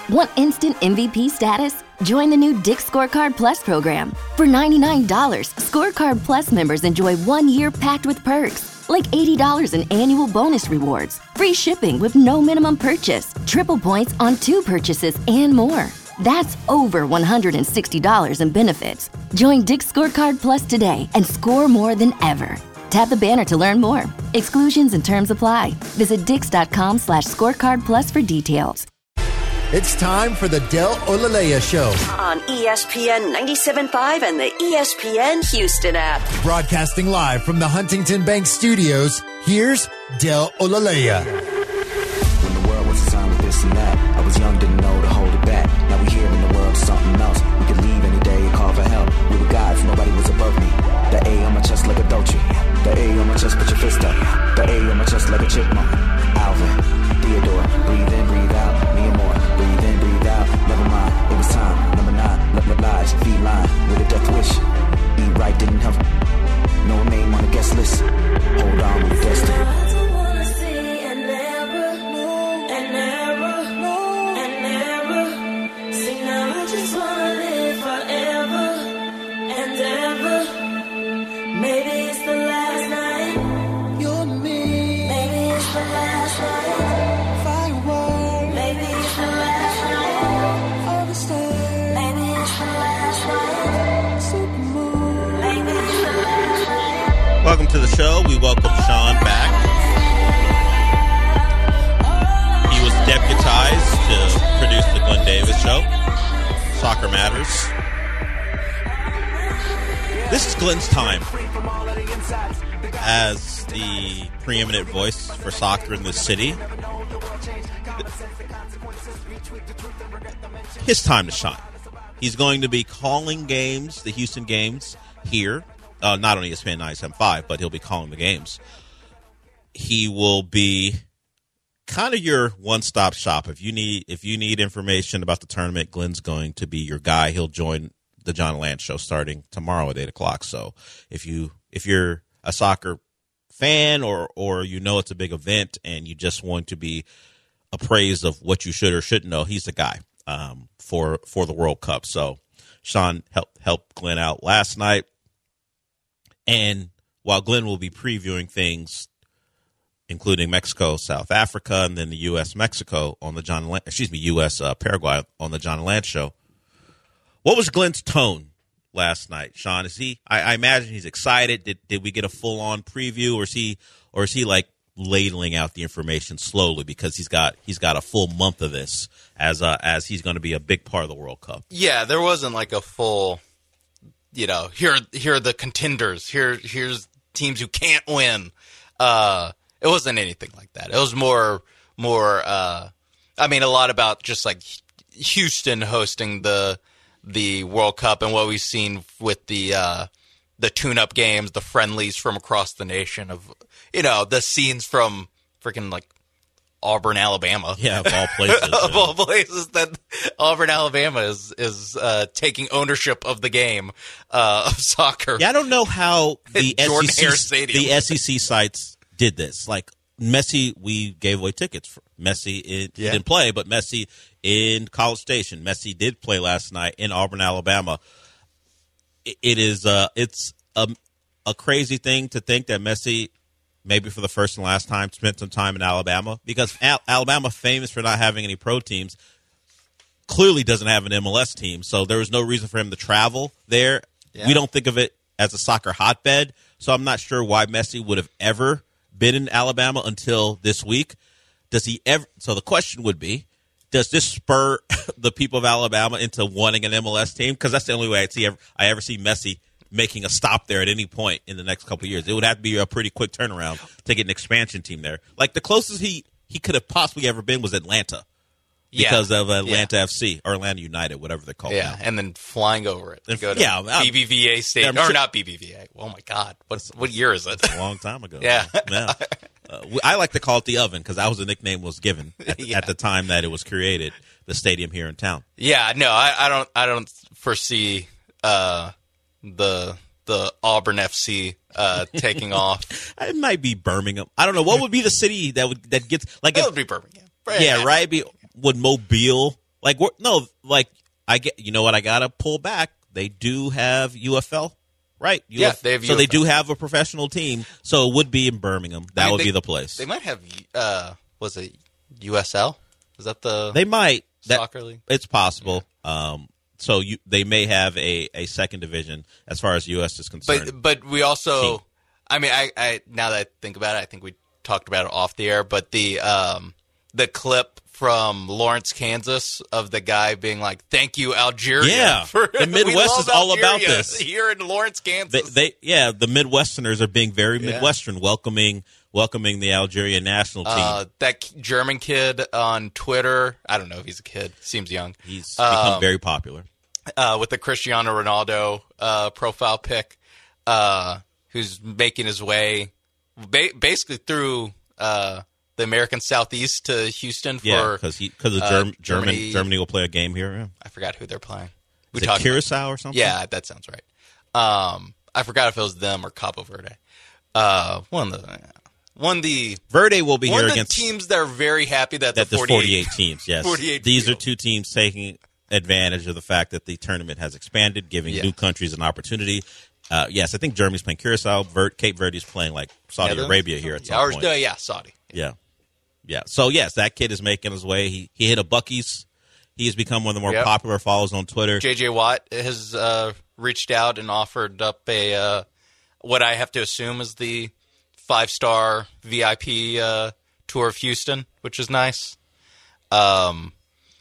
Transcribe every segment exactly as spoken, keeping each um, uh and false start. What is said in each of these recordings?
Want instant M V P status? Join the new Dick's Scorecard Plus program. For ninety-nine dollars, Scorecard Plus members enjoy one year packed with perks, like eighty dollars in annual bonus rewards, free shipping with no minimum purchase, triple points on two purchases, and more. That's over one hundred sixty dollars in benefits. Join Dick's Scorecard Plus today and score more than ever. Tap the banner to learn more. Exclusions and terms apply. Visit dix.com slash scorecard plus for details. It's time for the Del Olaleya Show on E S P N ninety-seven point five and the E S P N Houston app. Broadcasting live from the Huntington Bank Studios, here's Del Olaleya. When the world was assigned with this and that, I was young, didn't know to hold it back. Now we here in the world, something else. We could leave any day and call for help. We were gods, nobody was above me. The A on my chest like a Dolce. The A on my chest, put your fist up. The A on my chest like a chipmunk. Alvin, Theodore, breathe in, breathe out, me and more. Breathe in, breathe out, never mind, it was time. Number nine, let the lies, feline, with a death wish. Eat right, didn't have no name on the guest list. Hold on, we're destined. Welcome to the show. We welcome Sean back. He was deputized to produce the Glenn Davis Show. Soccer Matters. This is Glenn's time as the preeminent voice for soccer in this city. His time to shine. He's going to be calling games, the Houston games, here. Uh, not on E S P N ninety-seven point five, but he'll be calling the games. He will be kind of your one-stop shop. If you need if you need information about the tournament, Glenn's going to be your guy. He'll join the John Lance Show starting tomorrow at eight o'clock. So if you if you're a soccer fan or or you know it's a big event and you just want to be appraised of what you should or shouldn't know, he's the guy um, for for the World Cup. So Sean helped helped Glenn out last night. And while Glenn will be previewing things, including Mexico, South Africa, and then the U S Mexico on the John, Lan- excuse me, U S uh, Paraguay on the John Lance Show. What was Glenn's tone last night, Sean? Is he? I, I imagine he's excited. Did did we get a full on preview, or is he, or is he like ladling out the information slowly because he's got he's got a full month of this as uh, as he's going to be a big part of the World Cup? Yeah, there wasn't like a full. You know, here, here are the contenders. Here, here's teams who can't win. Uh, it wasn't anything like that. It was more, more. Uh, I mean, a lot about just like Houston hosting the the World Cup and what we've seen with the uh, the tune-up games, the friendlies from across the nation. Of you know, the scenes from freaking like Auburn, Alabama. Yeah, of all places. of yeah. all places that Auburn, Alabama is is uh, taking ownership of the game uh, of soccer. Yeah, I don't know how the Jordan S E C, Hare Stadium. the S E C sites did this. Like Messi, we gave away tickets for Messi. It, Yeah. He didn't play, but Messi in College Station. Messi did play last night in Auburn, Alabama. It, it is uh, it's a, a crazy thing to think that Messi, maybe for the first and last time, spent some time in Alabama, because Al- Alabama, famous for not having any pro teams, clearly doesn't have an M L S team, so there was no reason for him to travel there. Yeah. We don't think of it as a soccer hotbed, so I'm not sure why Messi would have ever been in Alabama until this week. Does he ever? So the question would be, does this spur the people of Alabama into wanting an M L S team? Because that's the only way I see I ever see Messi making a stop there at any point in the next couple of years. It would have to be a pretty quick turnaround to get an expansion team there. Like the closest he, he could have possibly ever been was Atlanta because yeah. of Atlanta yeah. F C or Atlanta United, whatever they're called. Yeah, now. and then flying over it. And, go to yeah, B B V A Stadium. I'm Or sure- not B B V A. Oh, my God. What's, what year is it? A long time ago. Yeah. yeah. Uh, we- I like to call it the Oven because that was the nickname was given at the, Yeah. at the time that it was created, the stadium here in town. Yeah, no, I, I don't I don't foresee uh, the the Auburn F C uh, taking off. It might be Birmingham. I don't know. What would be the city that would that gets like It if, would be Birmingham. yeah, right? Be, would Mobile Like we're, no, like I get. You know what? I gotta pull back. They do have U F L, right? U F L. Yeah, they have so U F L. they do have a professional team. So it would be in Birmingham. That I mean, would they, be the place. They might have. Uh, was it U S L? Is that the They might that, soccer league? It's possible. Yeah. Um, so you, they may have a, a second division as far as U S is concerned. But but we also. Team. I mean, I, I now that I think about it, I think we talked about it off the air. But the um the clip from Lawrence, Kansas, of the guy being like, "Thank you, Algeria." Yeah, for, the Midwest is all about Algeria this. Here in Lawrence, Kansas, they, they yeah, the Midwesterners are being very Yeah. Midwestern, welcoming welcoming the Algerian national team. uh, that German kid on Twitter. I don't know if he's a kid. Seems young. He's become very popular. Uh, with the Cristiano Ronaldo uh, profile pic, uh, who's making his way ba- basically through. Uh, The American Southeast to Houston for Yeah, because because uh, Germ- Germany Germany. Germany will play a game here. Yeah. I forgot who they're playing. We Is it talked about- Curacao or something? Yeah, that sounds right. Um, I forgot if it was them or Cabo Verde. Uh, one of the one of the Verde will be one here of the against teams that are very happy that, that the there's forty-eight, forty-eight teams. Yes, forty-eight these are field. two teams taking advantage of the fact that the tournament has expanded, giving Yeah. new countries an opportunity. Uh, yes, I think Germany's playing Curacao. Vert, Cape Verde's playing like Saudi Yeah, they're- Arabia here at some Or, point. uh, yeah, Saudi. Yeah. Yeah. So, yes, that kid is making his way. He he hit a Buc-ee's. He has become one of the more Yep. popular followers on Twitter. J J Watt has uh, reached out and offered up a uh, what I have to assume is the five-star V I P uh, tour of Houston, which is nice. Um,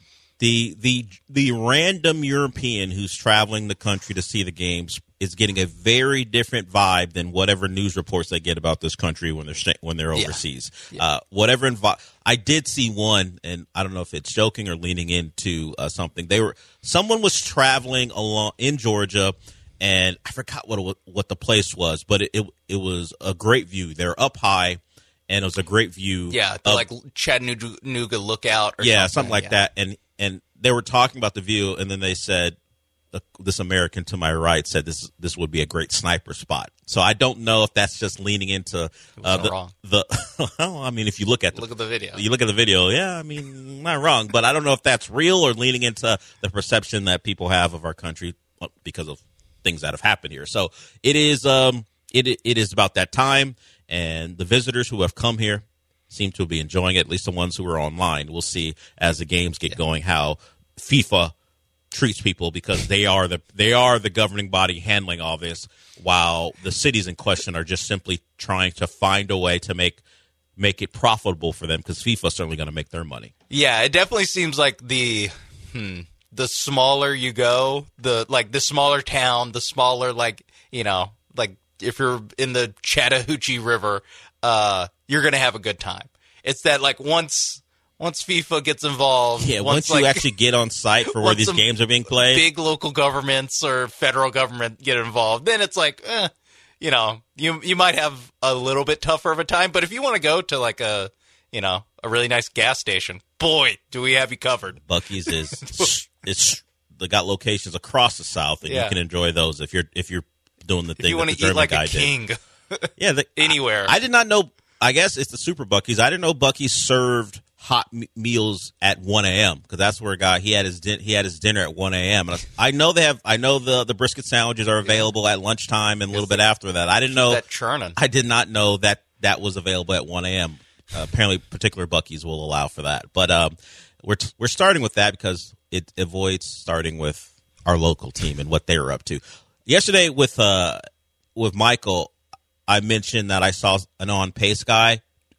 The the the random European who's traveling the country to see the games is getting a very different vibe than whatever news reports they get about this country when they're sta- when they're Yeah. overseas. Yeah. Uh, whatever invi- I did see one, and I don't know if it's joking or leaning into uh, something. They were someone was traveling along in Georgia, and I forgot what it, wa- what the place was, but it, it it was a great view. They're up high, and it was a great view. yeah, the, of- like Chattanooga Lookout or yeah, something, something like yeah. that. And and they were talking about the view, and then they said, uh, this American to my right said this this would be a great sniper spot. So I don't know if that's just leaning into uh, wasn't the wrong. the. Well, I mean, if you look at the Look at the video. you look at the video, yeah, I mean, not wrong, but I don't know if that's real or leaning into the perception that people have of our country because of things that have happened here. So it is um it it is about that time, and the visitors who have come here seem to be enjoying it, at least the ones who are online. We'll see as the games get going how FIFA treats people, because they are the they are the governing body handling all this, while the cities in question are just simply trying to find a way to make make it profitable for them, because FIFA's certainly going to make their money. Yeah, it definitely seems like the hmm, the smaller you go, the like the smaller town, the smaller like you know, like if you're in the Chattahoochee River, uh, you're gonna have a good time. It's that like once once FIFA gets involved, Yeah, once, like, you actually get on site for where once these some games are being played, big local governments or federal government get involved, then it's like, eh, you know, you you might have a little bit tougher of a time. But if you want to go to like a you know a really nice gas station, boy, do we have you covered. Buc-ee's is it's they got locations across the South, and Yeah. you can enjoy those if you're if you're doing the If thing you that want the to eat German like guy a did. king, Yeah, the, anywhere. I, I did not know. I guess it's the Super Buc-ee's. I didn't know Buc-ee's served hot m- meals at one a.m. because that's where a guy he had his din- he had his dinner at one a.m. And I, was- I know they have. I know the the brisket sandwiches are available at lunchtime and a little bit after that. I didn't know that churning. I did not know that that was available at one a.m. Uh, apparently, particular Buc-ee's will allow for that. But um, we're t- we're starting with that because it avoids starting with our local team and what they were up to. Yesterday with uh with Michael, I mentioned that I saw an on-pace guy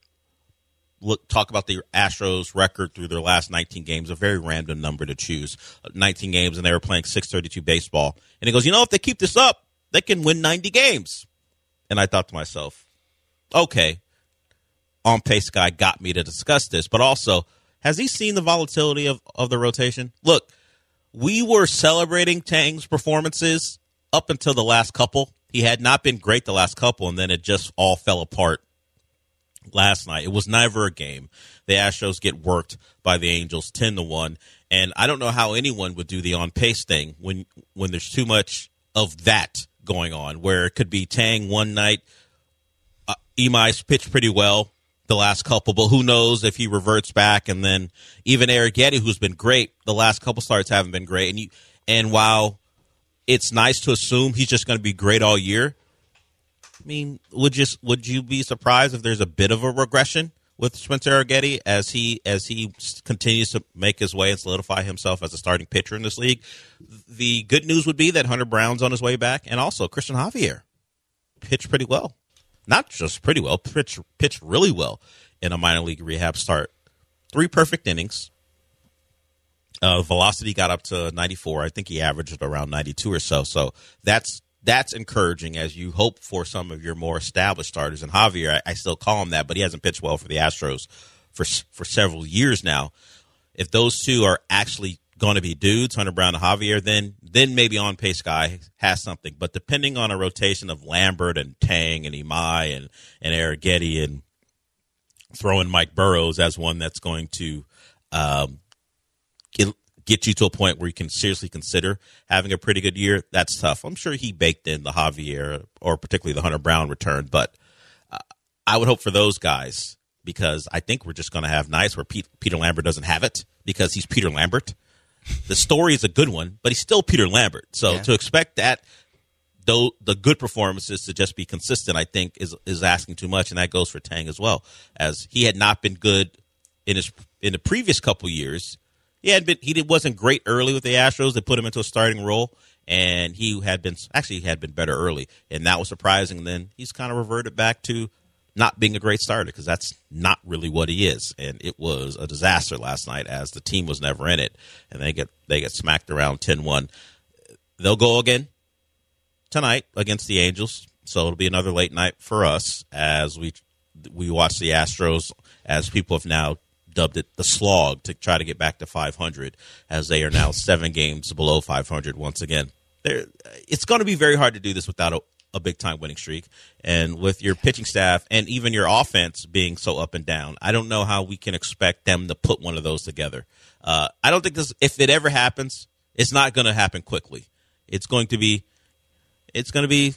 look talk about the Astros record through their last nineteen games, a very random number to choose, nineteen games, and they were playing six thirty-two baseball. And he goes, you know, if they keep this up, they can win ninety games. And I thought to myself, okay, on-pace guy got me to discuss this, but also, has he seen the volatility of, of the rotation? Look, we were celebrating Tang's performances up until the last couple. He had not been great the last couple, and then it just all fell apart last night. It was never a game. The Astros get worked by the Angels ten to one, and I don't know how anyone would do the on-pace thing when when there's too much of that going on, where it could be Tang one night, uh, Imai's pitched pretty well, the last couple, but who knows if he reverts back. And then even Arrighetti, who's been great, the last couple starts haven't been great. And you, and while it's nice to assume he's just going to be great all year, I mean, would you would you be surprised if there's a bit of a regression with Spencer Arrighetti as he as he continues to make his way and solidify himself as a starting pitcher in this league? The good news would be that Hunter Brown's on his way back, and also Christian Javier pitched pretty well. Not just pretty well, pitched, pitched really well in a minor league rehab start. Three perfect innings. Uh, velocity got up to ninety-four. I think he averaged around ninety-two or so. So that's that's encouraging as you hope for some of your more established starters. And Javier, I, I still call him that, but he hasn't pitched well for the Astros for for several years now. If those two are actually going to be dudes, Hunter Brown and Javier, then then maybe on pace guy has something. But depending on a rotation of Lambert and Tang and Imai and and Arrighetti and throwing Mike Burrows as one that's going to um, get get you to a point where you can seriously consider having a pretty good year, that's tough. I'm sure he baked in the Javier or particularly the Hunter Brown return, but uh, I would hope for those guys because I think we're just going to have nights where Pete, Peter Lambert doesn't have it because he's Peter Lambert. The story is a good one, but he's still Peter Lambert. So yeah. to expect that, though, the good performances to just be consistent, I think, is is asking too much, and that goes for Tang as well, as he had not been good in his in the previous couple years. He had been he wasn't great early with the Astros. They put him into a starting role, and he had been actually he had been better early, and that was surprising. And then he's kind of reverted back to not being a great starter because that's not really what he is. And it was a disaster last night as the team was never in it, and they get they get smacked around ten one. They'll go again tonight against the Angels, so it'll be another late night for us as we we watch the Astros, as people have now dubbed it the slog, to try to get back to five hundred, as they are now seven games below five hundred once again. They're, it's going to be very hard to do this without a, a big-time winning streak, and with your pitching staff and even your offense being so up and down, I don't know how we can expect them to put one of those together. Uh, I don't think this, if it ever happens, it's not going to happen quickly. It's going to be It's going to be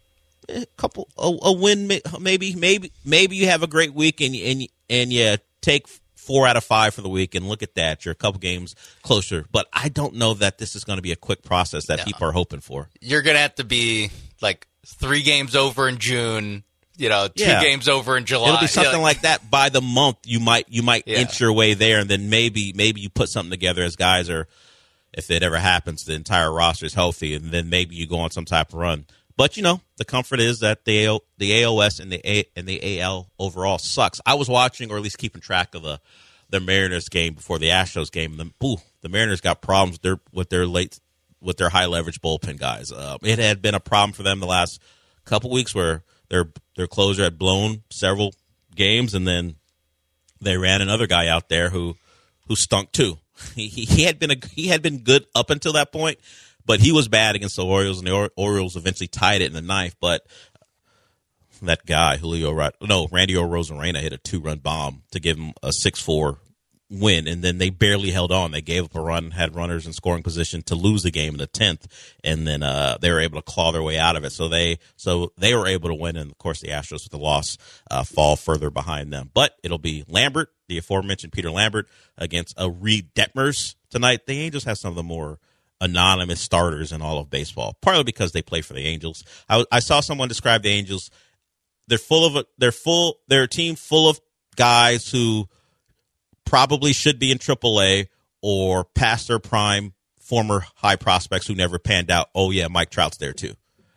a couple a, a win, maybe maybe maybe you have a great week and and and you take four out of five for the week and look at that, you're a couple games closer. But I don't know that this is going to be a quick process that no. people are hoping for. You're going to have to be like three games over in June, you know, two yeah. games over in July. It'll be something yeah. like that by the month. You might you might yeah. inch your way there, and then maybe maybe you put something together as guys are. If it ever happens, the entire roster is healthy, and then maybe you go on some type of run. But you know, the comfort is that the A O, the A O S and the A, and the A L overall sucks. I was watching, or at least keeping track of the the Mariners game before the Astros game. And the, ooh, the Mariners got problems with their with their late with their high leverage bullpen guys. Uh, it had been a problem for them the last couple weeks, where their their closer had blown several games, and then they ran another guy out there who who stunk too. He, he had been a, he had been good up until that point, but he was bad against the Orioles, and the or- Orioles eventually tied it in the ninth. But that guy, Julio, no, Randy Arozarena hit a two-run bomb to give him a six four win, and then they barely held on. They gave up a run, had runners in scoring position to lose the game in the tenth, and then uh, they were able to claw their way out of it. So they so they were able to win, and of course the Astros with the loss uh, fall further behind them. But it'll be Lambert, the aforementioned Peter Lambert, against a Reed Detmers tonight. The Angels have some of the more anonymous starters in all of baseball, partly because they play for the Angels. I, I saw someone describe the Angels. They're full of they're full. They're a team full of guys who probably should be in triple A or past their prime, former high prospects who never panned out. Oh yeah, Mike Trout's there too.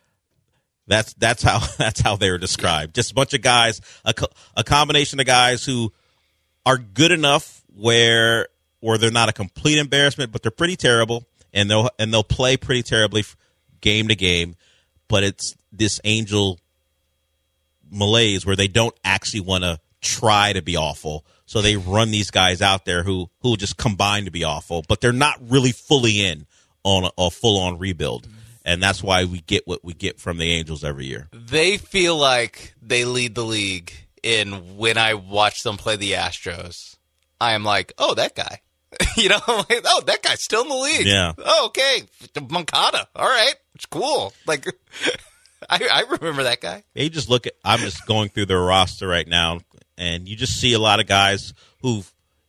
That's that's how that's how they were described. Just a bunch of guys, a, a combination of guys who are good enough where where they're not a complete embarrassment, but they're pretty terrible, and they'll and they'll play pretty terribly game to game. But it's this Angel malaise where they don't actually want to try to be awful, so they run these guys out there who who just combine to be awful, but they're not really fully in on a, a full on rebuild. And that's why we get what we get from the Angels every year. They feel like they lead the league. In when I watch them play the Astros, I am like, oh, that guy. you know, like, oh, that guy's still in the league. Yeah. Oh, okay. Moncada. All right. It's cool. Like, I, I remember that guy. They just look at, I'm just going through their roster right now, And you just see a lot of guys who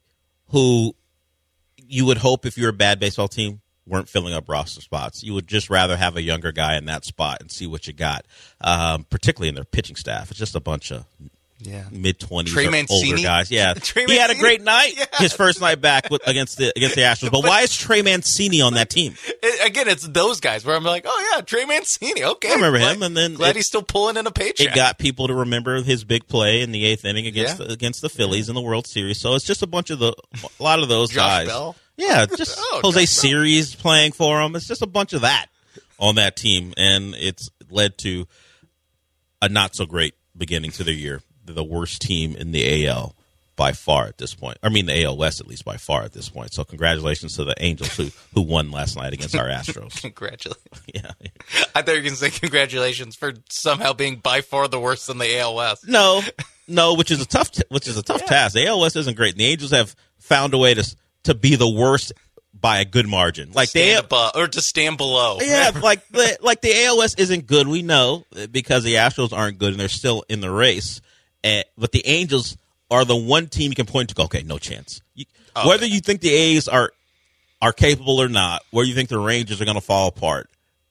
who you would hope if you're a bad baseball team weren't filling up roster spots. You would just rather have a younger guy in that spot and see what you got, um, particularly in their pitching staff. It's just a bunch of yeah. mid-twenties Trey or Mancini? older guys. Yeah, Trey he had a Mancini? great night, Yeah. his first night back with, against the against the Astros. But, but why is Trey Mancini on that team? It, again, it's those guys where I'm like, oh, yeah, Trey Mancini. Okay. I remember glad, him, and then glad it- he's still pulling in a paycheck. It got people to remember his big play in the eighth inning against Yeah. the, against the Phillies in the World Series. So it's just a bunch of the a lot of those Josh guys. Bell? Yeah, just Oh, Jose Josh Bell. Siri's playing for him. It's just a bunch of that on that team, and it's led to a not so great beginning to the year. They're the worst team in the A L by far at this point. I mean, the A L West at least by far at this point. So congratulations to the Angels who who won last night against our Astros. Congratulations. Yeah. I thought you were going to say congratulations for somehow being by far the worst in the A L West. No, no, which is a tough, t- which is a tough Yeah. task. The A L West isn't great. And the Angels have found a way to to be the worst by a good margin. Like they, Stand above, or to stand below. yeah, like the like the A L West isn't good. We know because the Astros aren't good and they're still in the race. Uh, but the Angels are the one team you can point to. Go, okay, no chance. You, Oh, whether yeah. you think the A's are are capable or not, whether you think the Rangers are going to fall apart,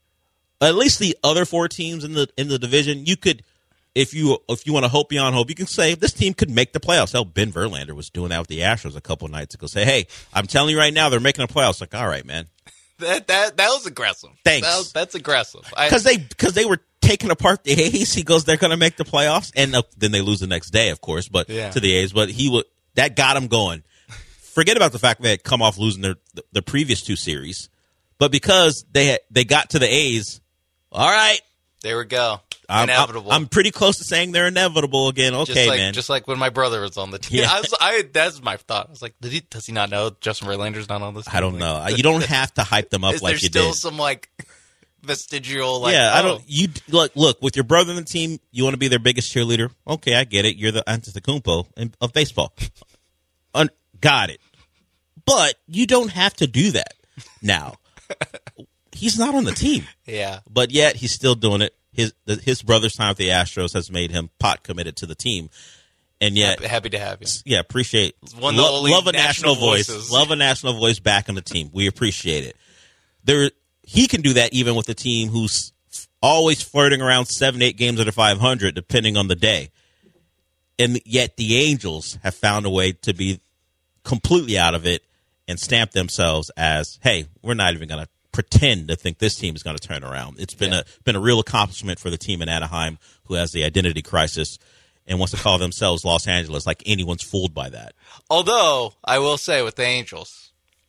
at least the other four teams in the in the division, you could, if you if you want to hope beyond hope, you can say this team could make the playoffs. Hell, Ben Verlander was doing that with the Astros a couple nights ago. Say, hey, I'm telling you right now, they're making the playoffs. Like, all right, man, That that that was aggressive. Thanks. That was, that's aggressive. I- because they because they were taking apart the A's. He goes, they're going to make the playoffs, and uh, then they lose the next day, of course, but Yeah. to the A's. But he would that got him going. Forget about the fact they had come off losing their the previous two series, but because they had they got to the A's, all right. there we go. I'm, Inevitable. I'm, I'm pretty close to saying they're inevitable again. Okay, just like, man. Just like when my brother was on the team. Yeah. I was, I, that's my thought. I was like, did he, does he not know Justin Verlander's not on this team? I don't Like, know. You don't have to hype them up Is like there you still did. some like vestigial like? yeah, I oh, don't. You look, look with your brother on the team. You want to be their biggest cheerleader. Okay, I get it. You're the Antetokounmpo in- of baseball. Un- got it. But you don't have to do that now. He's not on the team, Yeah. but yet he's still doing it. His the, his brother's time with the Astros has made him pot committed to the team, and yet, Happy, happy to have you. yeah, appreciate One of the lo- only love a national national voice, voices. love a national voice back on the team. We appreciate it. There, he can do that even with a team who's always flirting around seven, eight games under five hundred, depending on the day. And yet, the Angels have found a way to be completely out of it and stamp themselves as, hey, we're not even going to pretend to think this team is going to turn around. It's been Yeah. a been a real accomplishment for the team in Anaheim who has the identity crisis and wants to call themselves Los Angeles. Like anyone's fooled by that. Although I will say with the Angels,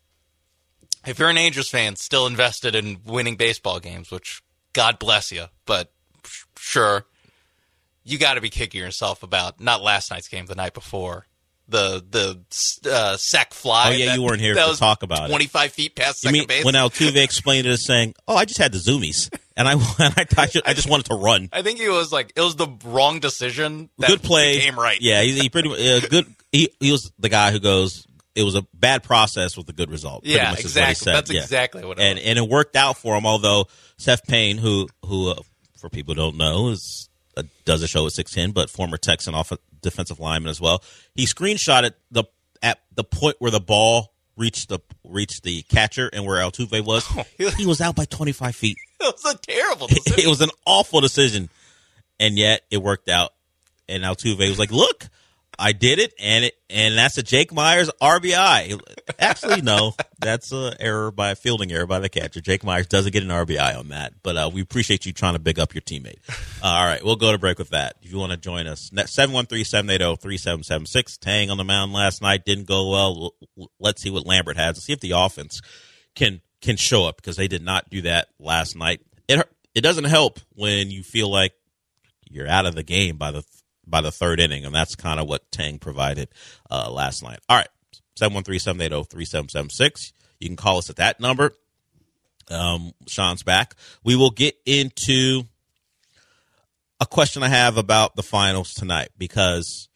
if you're an Angels fan still invested in winning baseball games, which God bless you, but sh- sure, you got to be kicking yourself about not last night's game, the night before. The the uh, sack fly. Oh, yeah, that- you weren't here that to was talk about it. twenty-five feet past You second mean base. when Altuve explained it as saying, "Oh, I just had the zoomies, and I and I, I, just, I just wanted to run." I think it was like it was the wrong decision. That Good play, became right. Yeah, he, he pretty uh, good. He he was the guy who goes, "It was a bad process with a good result." Pretty Yeah, much is what he exactly. said. That's Yeah. exactly what it and was. and it worked out for him. Although Seth Payne, who who uh, for people who don't know, is uh, does a show at six ten, but former Texan off defensive lineman as well. He screenshotted the at the point where the ball reached the reached the catcher and where Altuve was. He was out by twenty-five feet. It was a terrible decision. It was an awful decision, and yet it worked out. And Altuve was like, "Look, I did it, and it and that's a Jake Myers R B I." Actually, no, that's an error by a fielding error by the catcher. Jake Myers doesn't get an R B I on that, but uh, we appreciate you trying to big up your teammate. Uh, all right, we'll go to break with that. If you want to join us, seven one three, seven eight zero, three seven seven six. Tang on the mound last night didn't go well. Let's see what Lambert has and see if the offense can can show up because they did not do that last night. It it doesn't help when you feel like you're out of the game by the by the third inning, and that's kind of what Tang provided uh, last night. All right, seven one three, seven eight zero, three seven seven six. You can call us at that number. Um, Sean's back. We will get into a question I have about the finals tonight because,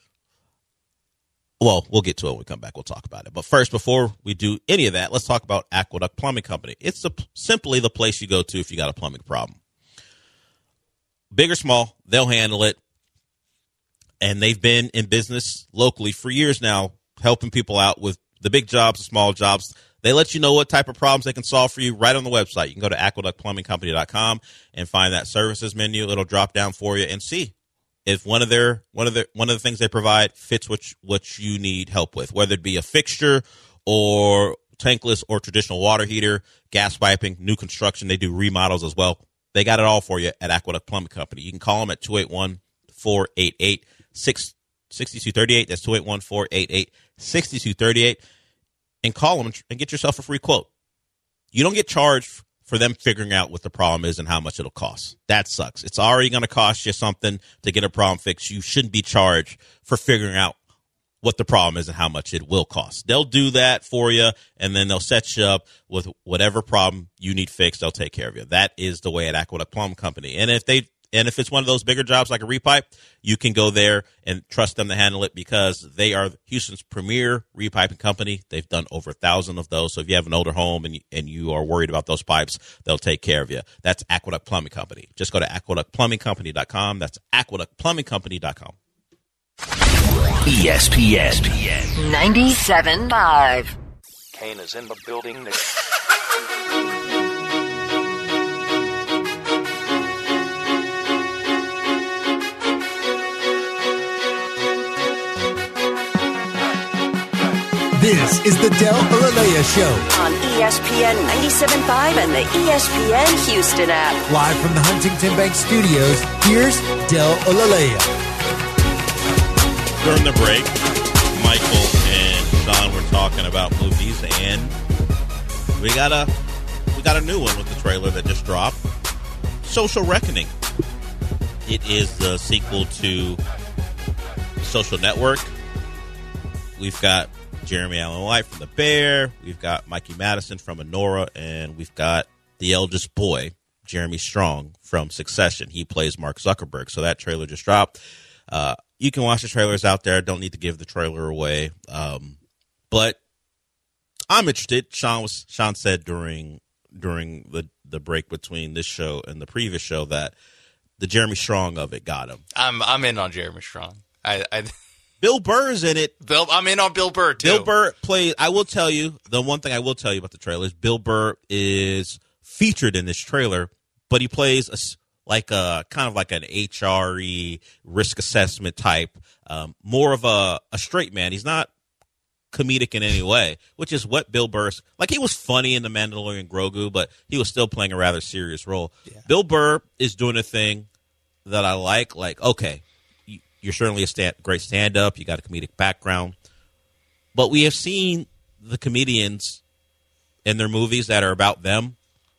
well, we'll get to it when we come back. We'll talk about it. But first, before we do any of that, let's talk about Aqueduct Plumbing Company. It's the, simply the place you go to if you got a plumbing problem. Big or small, they'll handle it. and they've been in business locally for years now, helping people out with the big jobs, the small jobs. They let you know what type of problems they can solve for you right on the website. You can go to aqueduct plumbing company dot com and find that services menu. It'll drop down for you and see if one of their one of the one of the things they provide fits what what you need help with, whether it be a fixture or tankless or traditional water heater, gas piping, new construction. They do remodels as well. They got it all for you at Aqueduct Plumbing Company. You can call them at two eight one, four eight eight, six two three eight. That's two eight one, four eight eight, six two three eight. And call them and get yourself a free quote. You don't get charged for them figuring out what the problem is and how much it'll cost. That sucks. It's already going to cost you something to get a problem fixed. You shouldn't be charged for figuring out what the problem is and how much it will cost. They'll do that for you, and then they'll set you up with whatever problem you need fixed. They'll take care of you. That is the way at Aqueduct Plumbing Company. And if they and if it's one of those bigger jobs like a repipe, you can go there and trust them to handle it because they are Houston's premier repiping company. They've done over a thousand of those. So if you have an older home and you, and you are worried about those pipes, they'll take care of you. That's Aqueduct Plumbing Company. Just go to aqueduct plumbing company dot com. That's aqueduct plumbing company dot com. E S P N ninety-seven point five. Kane is in the building. This is the Del Olaleya Show. On E S P N ninety-seven point five and the E S P N Houston app. Live from the Huntington Bank Studios, here's Del Olaleya. During the break, Michael and Sean were talking about movies, and we got a we got a new one with the trailer that just dropped. Social Reckoning. It is the sequel to Social Network. We've got Jeremy Allen White from The Bear. We've got Mikey Madison from Anora, and we've got the eldest boy, Jeremy Strong from Succession. He plays Mark Zuckerberg. So that trailer just dropped. Uh, you can watch the trailers out there. Don't need to give the trailer away. Um, but I'm interested. Sean was Sean said during during the, the break between this show and the previous show that the Jeremy Strong of it got him. I'm I'm in on Jeremy Strong. I, I Bill Burr's in it. Bill, I'm in on Bill Burr too. Bill Burr plays. I will tell you the one thing I will tell you about the trailer is Bill Burr is featured in this trailer, but he plays a like a kind of like an H R E risk assessment type, um, more of a, a straight man. He's not comedic in any way, which is what Bill Burr's like. He was funny in The Mandalorian Grogu, but he was still playing a rather serious role. Yeah. Bill Burr is doing a thing that I like. Like, okay, you're certainly a stand, great stand-up. You got a comedic background, but we have seen the comedians in their movies that are about them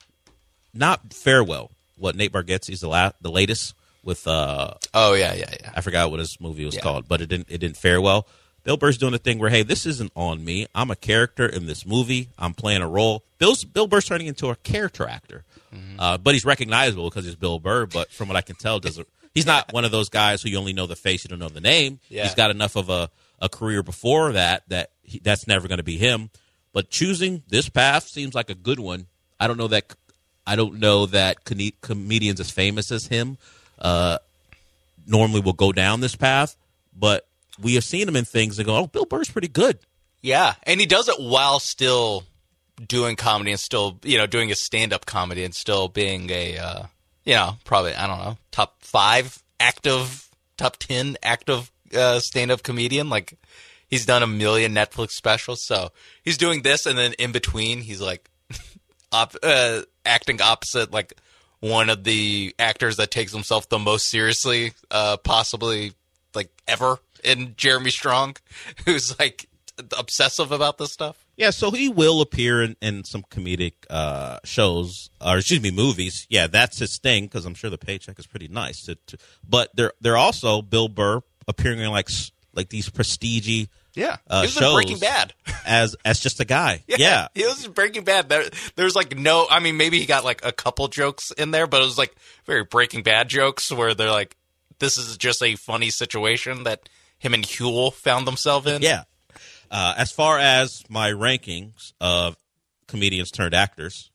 not fare well. What Nate Bargatze's the la- the latest with uh oh yeah yeah yeah I forgot what his movie was yeah. called, but it didn't it didn't fare well. Bill Burr's doing a thing where, hey, this isn't on me. I'm a character in this movie. I'm playing a role. Bill's Bill Burr's turning into a character actor, mm-hmm. uh, but he's recognizable because he's Bill Burr. But from what I can tell, doesn't he's not one of those guys who you only know the face, you don't know the name. Yeah. He's got enough of a, a career before that that he, that's never going to be him. But choosing this path seems like a good one. I don't know that. I don't know that com- comedians as famous as him uh, normally will go down this path, but we have seen him in things and go, oh, Bill Burr's pretty good. Yeah, and he does it while still doing comedy and still, you know, doing his stand-up comedy and still being a, uh, you know, probably, I don't know, top five active, top ten active uh, stand-up comedian. Like, he's done a million Netflix specials, so he's doing this, and then in between, he's like, Op, uh, acting opposite like one of the actors that takes himself the most seriously uh, possibly like ever in Jeremy Strong, who's like obsessive about this stuff. Yeah, so he will appear in, in some comedic uh, shows, or excuse me, movies. Yeah, that's his thing because I'm sure the paycheck is pretty nice. To, to, but they're they're also Bill Burr appearing in like like these prestige yeah uh, he was shows in Breaking Bad as as just a guy. Yeah, yeah. He was in Breaking Bad. There, there's like no, I mean, maybe he got like a couple jokes in there, but it was like very Breaking Bad jokes where they're like, this is just a funny situation that him and Huel found themselves in. Yeah. Uh, as far as my rankings of comedians turned actors,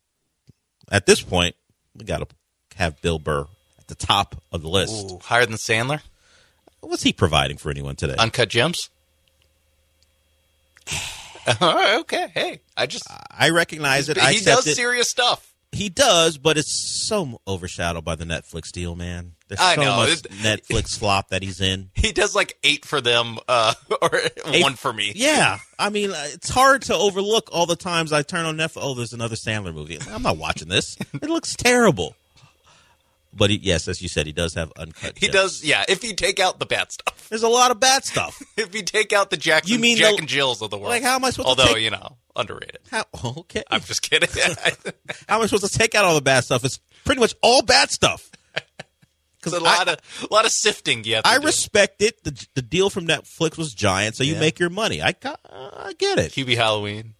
at this point, we got to have Bill Burr at the top of the list. Ooh, higher than Sandler? What's he providing for anyone today? Uncut Gems? All right, okay. Hey, I just... I recognize it. I he does it. serious stuff. He does, but it's so overshadowed by the Netflix deal, man. There's I so know. much It- Netflix flop that he's in. He does like eight for them, uh, or Eight- one for me. Yeah. I mean, uh, it's hard to overlook all the times I turn on Netflix. Oh, there's another Sandler movie. I'm not watching this. It looks terrible. But he, yes, as you said, he does have uncut He gems. does, yeah. If you take out the bad stuff, There's a lot of bad stuff. if you take out the Jackson, You mean Jack the- and Jills of the world, Like, how am I supposed to Although take- you know, underrated. How, okay. I'm just kidding. How am I supposed to take out all the bad stuff? It's pretty much all bad stuff. Because a lot I, of a lot of sifting. You have to I do. respect it. The, the deal from Netflix was giant, so you Yeah. make your money. I, got- uh, I get it. Q B Halloween,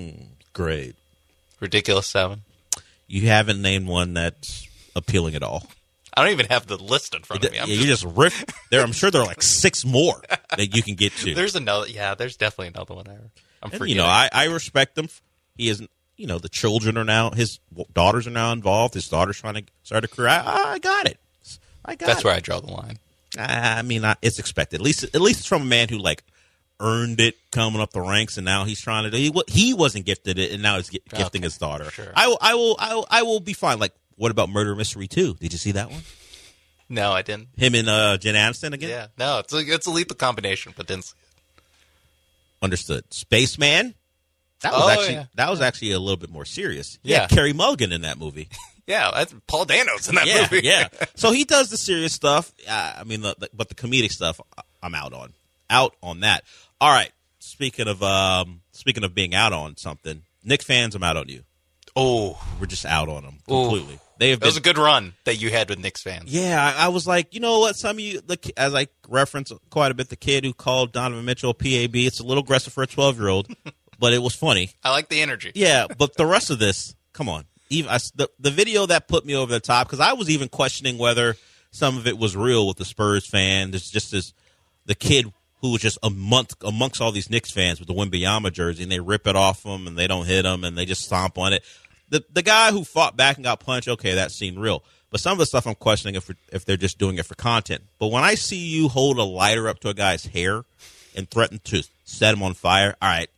Great. Ridiculous Seven. You haven't named one that's appealing at all. I don't even have the list in front of me. Yeah, I'm you just, just riff there. I'm sure there are like six more that you can get to. there's another. Yeah, there's definitely another one. I, I'm And, forgetting. you know, I, I respect him. He is, you know, the children are now, his daughters are now involved. His daughter's trying to start a career. I, I got it. I got That's it. where I draw the line. I mean, I, it's expected. At least, at least it's from a man who like earned it coming up the ranks, and now he's trying to. He, he wasn't gifted it, and now he's gi- gifting Okay, his daughter. sure. I will, I will, I will, I will be fine. Like, what about Murder Mystery two? Did you see that one? No, I didn't. Him and uh, Jen Aniston again. Yeah, no, it's a, it's a lethal combination, but didn't see it. Understood. Spaceman. That was Oh, actually yeah. that was actually a little bit more serious. He Yeah. had Carey Mulligan in that movie. Yeah, that's Paul Dano's in that yeah, movie. yeah. So he does the serious stuff. Uh, I mean, the, the, but the comedic stuff, I- I'm out on. Out on that. All right. Speaking of um, speaking of being out on something, Knicks fans, I'm out on you. Oh, We're just out on them Ooh. completely. They have that was been. a good run that you had with Knicks fans. Yeah, I, I was like, you know what? Some of you, the, ki- as I reference quite a bit, the kid who called Donovan Mitchell a P A B. It's a little aggressive for a twelve year old, but it was funny. I like the energy. Yeah, but the rest of this, come on. Even I, the the video that put me over the top, because I was even questioning whether some of it was real with the Spurs fan. There's just this the kid who was just amongst amongst all these Knicks fans with the Wembanyama jersey, and they rip it off him and they don't hit him and they just stomp on it. The the guy who fought back and got punched, okay, that seemed real. But some of the stuff I'm questioning if if they're just doing it for content. But when I see you hold a lighter up to a guy's hair and threaten to set him on fire, all right,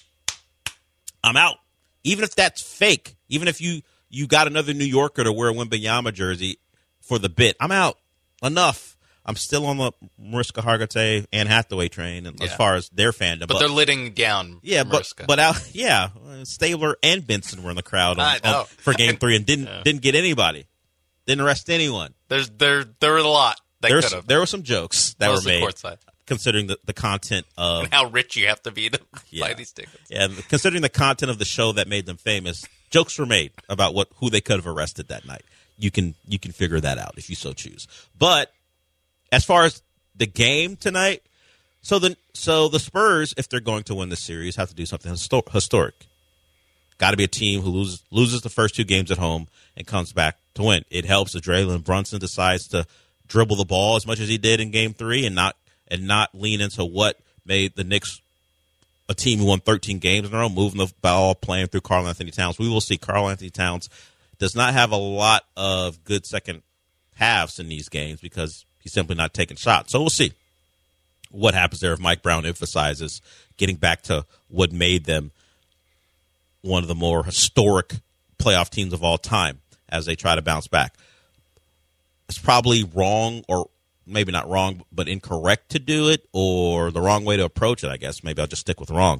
I'm out. Even if that's fake, even if you, you got another New Yorker to wear a Wembanyama jersey for the bit, I'm out. Enough. I'm still on the Mariska Hargitay, Anne Hathaway train and as Yeah. far as their fandom. But, they're letting down yeah, Mariska. but but out, yeah, Stabler and Benson were in the crowd on, I know. on- for Game Three and didn't Yeah. didn't get anybody, didn't arrest anyone. There's there there were a lot that There could was, have. there were some jokes that Mostly were made, courtside. considering the, the content of And how rich you have to be to Yeah. buy these tickets. yeah, considering the content of the show that made them famous. Jokes were made about what who they could have arrested that night. You can you can figure that out if you so choose. But as far as the game tonight, so the so the Spurs, if they're going to win the series, have to do something histo- historic. Got to be a team who loses loses the first two games at home and comes back to win. It helps if Jalen Brunson decides to dribble the ball as much as he did in Game Three and not and not lean into what made the Knicks a team who won thirteen games in a row, moving the ball, playing through Karl Anthony Towns. We will see Karl Anthony Towns does not have a lot of good second halves in these games because he's simply not taking shots. So we'll see what happens there if Mike Brown emphasizes getting back to what made them one of the more historic playoff teams of all time as they try to bounce back. It's probably wrong, or maybe not wrong, but incorrect to do it, or the wrong way to approach it, I guess. Maybe I'll just stick with wrong.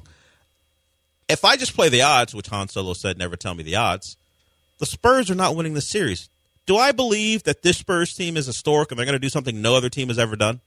If I just play the odds, which Han Solo said never tell me the odds, the Spurs are not winning the series. Do I believe that this Spurs team is historic and they're going to do something no other team has ever done?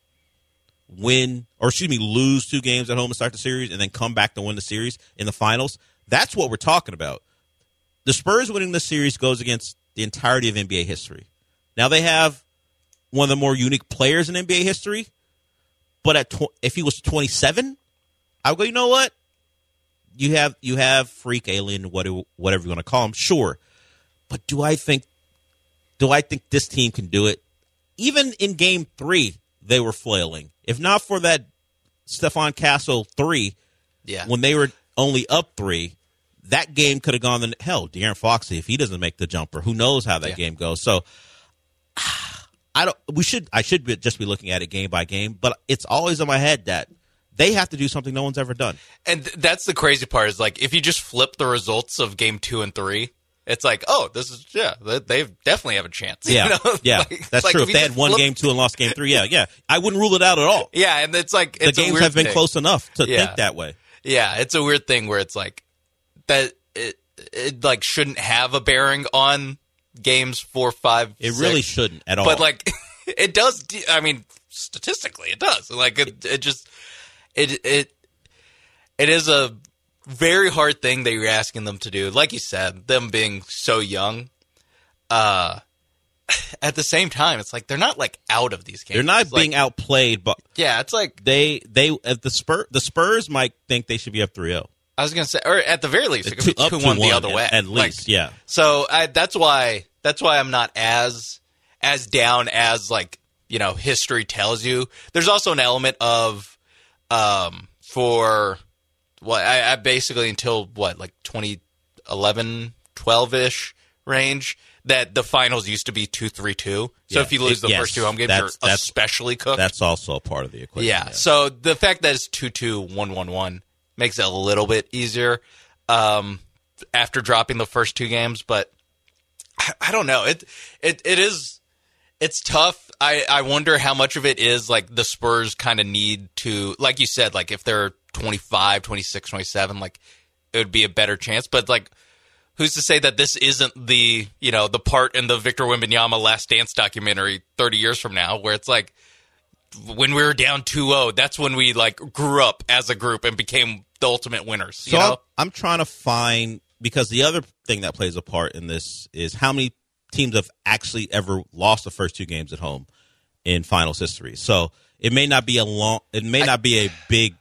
Win, or excuse me, lose two games at home and start the series and then come back to win the series in the finals? That's what we're talking about. The Spurs winning the series goes against the entirety of N B A history. Now, they have one of the more unique players in N B A history, but at tw- if he was twenty-seven, I would go, you know what? You have you have freak, alien, whatever, whatever you want to call him, sure. But do I think do I think this team can do it? Even in Game Three, they were flailing. If not for that Stephon Castle three, Yeah. when they were only up three, that game could have gone to hell. De'Aaron Fox, if he doesn't make the jumper, who knows how that Yeah. game goes? So I don't. We should. I should be, just be looking at it game by game. But it's always in my head that they have to do something no one's ever done. And th- that's the crazy part is like if you just flip the results of game two and three, it's like, oh, this is yeah, they, they definitely have a chance. Yeah, you know? yeah, like, that's like true. if, If they had won flip- game two and lost game three, yeah, yeah, I wouldn't rule it out at all. yeah, and it's like The it's a games weird have been thing. close enough to Yeah. think that way. Yeah, it's a weird thing where it's like that. It, it like shouldn't have a bearing on games four, five. It six. really shouldn't at all. But like, it does. I mean, statistically, it does. Like, it, it just, it, it, it is a very hard thing that you're asking them to do. Like you said, them being so young. Uh, at the same time, it's like they're not like out of these games. they're not It's like- being outplayed, but Yeah, it's like they they at the Spur the Spurs might think they should be up three oh. I was gonna say, or at the very least, it could be Two- up two two one the one other at- way, at Like, least, yeah. So I, that's why that's why I'm not as as down as like you know history tells you. There's also an element of um for what I, I basically until what like twenty eleven, twelve ish range that the finals used to be two three two. So Yeah, if you lose it- the yes, first two home games, that's- you're that's- especially cooked. That's also a part of the equation. Yeah. So the fact that it's two two, one one one makes it a little bit easier um, after dropping the first two games, but I, I don't know. It it it is it's tough. I, I wonder how much of it is like the Spurs kind of need to, like you said, like if they're twenty-five, twenty-six, twenty-seven, like it would be a better chance. But like who's to say that this isn't the, you know, the part in the Victor Wembanyama Last Dance documentary thirty years from now where it's like, when we were down two oh, that's when we like grew up as a group and became the ultimate winners. So You I'm, know? I'm trying to find, because the other thing that plays a part in this is how many teams have actually ever lost the first two games at home in finals history. So it may not be a long, it may I- not be a big,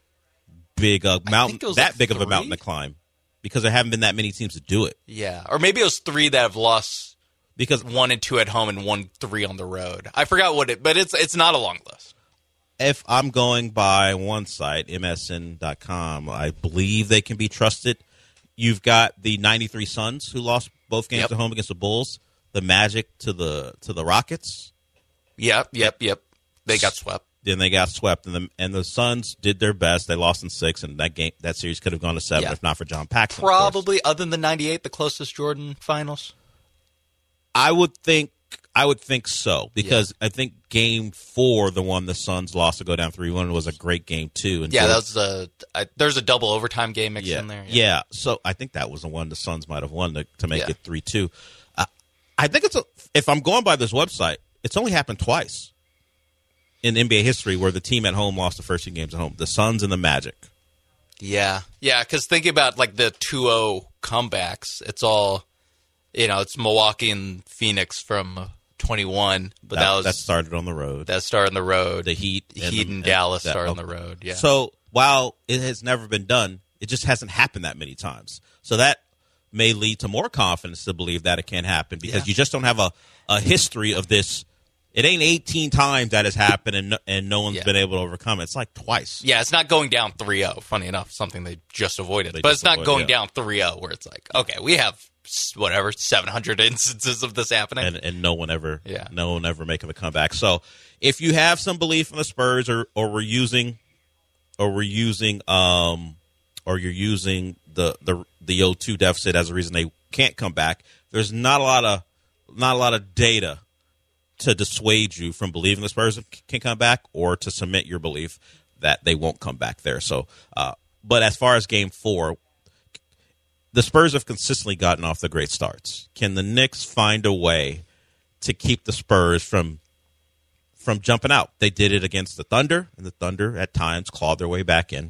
big uh, mountain, it was that like big of a three? mountain to climb, because there haven't been that many teams to do it. Yeah, or maybe it was three that have lost Because one and two at home and one three on the road. I forgot what it, but it's it's not a long list. if I'm going by one site, M S N dot com, I believe they can be trusted. You've got the ninety-three Suns who lost both games Yep. at home against the Bulls. The Magic to the to the Rockets. Yep, yep, yep. They got swept. Then they got swept, and the and the Suns did their best. They lost in six, and that game that series could have gone to seven Yeah. if not for John Paxson. of course. Probably, other than ninety-eight, the closest Jordan finals. I would think I would think so, because I think Game Four, the one the Suns lost to go down three one, was a great game too. And Yeah, Jordan- that was a. I, there's a double overtime game mixed yeah, in there. yeah. So I think that was the one the Suns might have won to, to make Yeah. it three two. Uh, I think it's a, if I'm going by this website, it's only happened twice in N B A history where the team at home lost the first two games at home: the Suns and the Magic. Yeah, yeah. Because think about like the two oh comebacks. It's all, you know, it's Milwaukee and Phoenix from twenty-one, but that, that, was that started on the road. that started on the road. the Heat, and Heat the- and Dallas that- started on okay. the road. Yeah. So while it has never been done, it just hasn't happened that many times. So that may lead to more confidence to believe that it can happen, because Yeah. you just don't have a, a history of this. It ain't eighteen times that has happened and no, and no one's Yeah. been able to overcome it. It's like twice. Yeah, it's not going down three oh. Funny enough, something they just avoided. They but just it's not avoid- going yeah. down three oh where it's like, okay, we have s- whatever seven hundred instances of this happening. And and no one ever, Yeah. no one ever making the comeback. So if you have some belief in the Spurs, or or we're using, or we're using, um, or you're using the the the oh two deficit as a reason they can't come back, there's not a lot of not a lot of data to dissuade you from believing the Spurs can come back, or to cement your belief that they won't come back there. So, uh, but as far as Game Four, the Spurs have consistently gotten off the great starts. Can the Knicks find a way to keep the Spurs from from jumping out? They did it against the Thunder, and the Thunder at times clawed their way back in.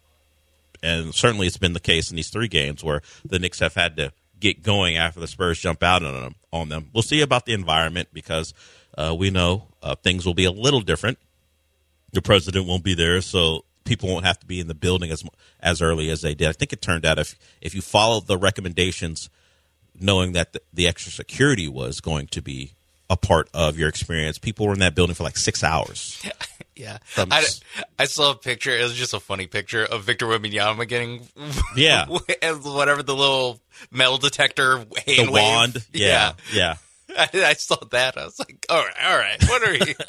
And certainly it's been the case in these three games where the Knicks have had to get going after the Spurs jump out on them. On them. We'll see about the environment, because uh, we know uh, things will be a little different. The president won't be there, so people won't have to be in the building as as early as they did. I think it turned out if if you followed the recommendations, knowing that the, the extra security was going to be a part of your experience, people were in that building for like six hours. yeah, From I, s- I saw a picture. It was just a funny picture of Victor Wembanyama getting Yeah. and whatever the little metal detector The hand wave. wand, yeah, yeah. I, I saw that. I was like, all right, all right. What are you?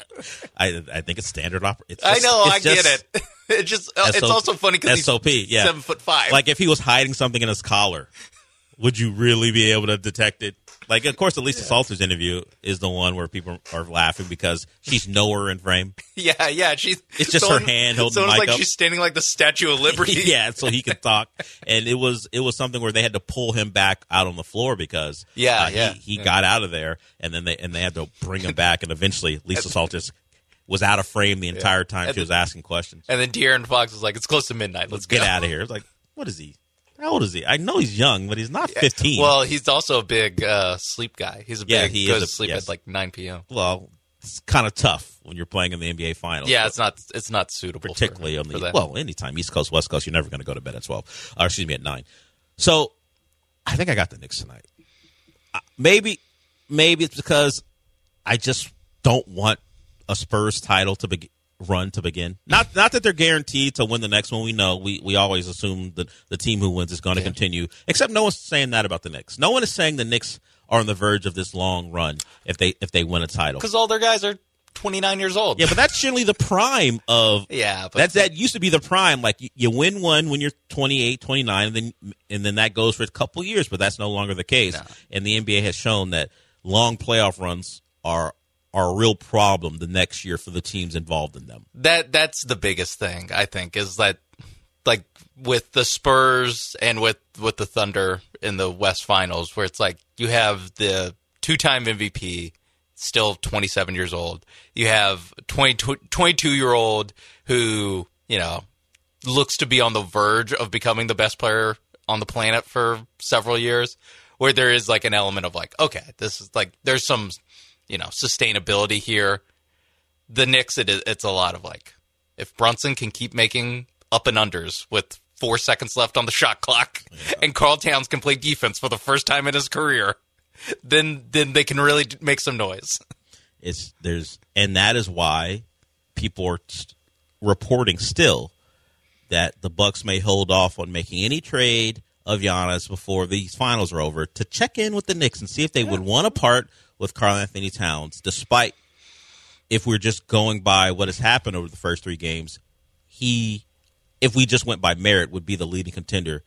I I think it's standard opera. It's I just- know, it's I just get it. It just it's S O P also funny because S O P, he's yeah. seven foot five. Like if he was hiding something in his collar, would you really be able to detect it? Like, of course, the Lisa Salters interview is the one where people are laughing because she's nowhere in frame. yeah, yeah. She's It's just someone- her hand holding the someone's mic like up. she's standing like the Statue of Liberty. Yeah, so he could talk. And it was it was something where they had to pull him back out on the floor because Yeah, uh, yeah, he, he yeah. got out of there, and then they and they had to bring him back, and eventually Lisa Salters was out of frame the entire time And she was asking questions. And then De'Aaron Fox was like, "It's close to midnight. Let's Get go." out of here. It's like, what is he? How old is he? I know he's young, but he's not fifteen. Well, he's also a big uh, sleep guy. He's a Yeah, big he goes is a- to sleep yes. at like nine p.m. Well, it's kind of tough when you're playing in the N B A Finals. Yeah, but it's not it's not suitable, particularly for, on the for that. well, anytime East Coast, West Coast, you're never going to go to bed at twelve. Or excuse me, at nine. So I think I got the Knicks tonight. Uh, Maybe, maybe it's because I just don't want a Spurs title to be, run to begin. Not not that they're guaranteed to win the next one. We know we, we always assume that the team who wins is going to Yeah. continue. Except no one's saying that about the Knicks. No one is saying the Knicks are on the verge of this long run if they if they win a title. Because all their guys are twenty-nine years old. Yeah, but that's generally the prime of Yeah, but that's that used to be the prime. Like you, you win one when you're twenty-eight, twenty-nine, and then and then that goes for a couple years, but that's no longer the case. No. And the N B A has shown that long playoff runs are are a real problem the next year for the teams involved in them. that that's the biggest thing I think is that like with the Spurs and with with the Thunder in the West Finals, where it's like you have the two-time M V P still twenty-seven years old. You have twenty, twenty-two-year-old who, you know, looks to be on the verge of becoming the best player on the planet for several years, where there is like an element of like, okay, this is like there's some, you know, sustainability here. The Knicks, it is, it's a lot of like, if Brunson can keep making up and unders with four seconds left on the shot clock, yeah. and Karl Towns can play defense for the first time in his career, then then they can really make some noise. It's there's and that is why people are t- reporting still that the Bucks may hold off on making any trade of Giannis before these finals are over to check in with the Knicks and see if they yeah. would want to part with Karl Anthony Towns, despite if we're just going by what has happened over the first three games, he, if we just went by merit, would be the leading contender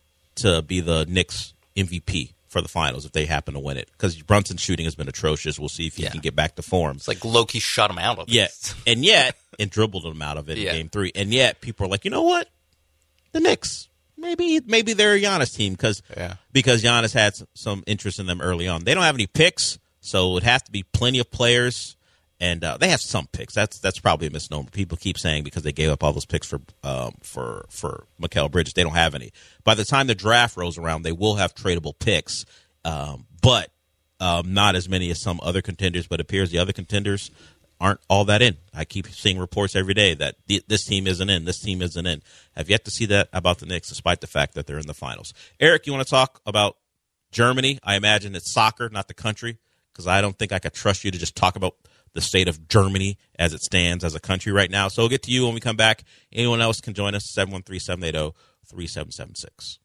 to be the Knicks M V P for the finals if they happen to win it. Because Brunson's shooting has been atrocious. We'll see if he yeah. can get back to form. It's like Loki shut him out of it. Yeah, and yet, and dribbled him out of it yeah. in game three. And yet, people are like, you know what? The Knicks. Maybe maybe they're a Giannis team because yeah. because Giannis had some interest in them early on. They don't have any picks, so it would have to be plenty of players. And uh, they have some picks. That's that's probably a misnomer. People keep saying because they gave up all those picks for um, for for Mikal Bridges, they don't have any. By the time the draft rolls around, they will have tradable picks, um, but um, not as many as some other contenders. But it appears the other contenders aren't all that in. I keep seeing reports every day that th- this team isn't in, this team isn't in. I've yet to see that about the Knicks, despite the fact that they're in the finals. Eric, you want to talk about Germany? I imagine it's soccer, not the country, because I don't think I could trust you to just talk about the state of Germany as it stands as a country right now. So we'll get to you when we come back. Anyone else can join us, seven one three, seven eight zero, three seven seven six.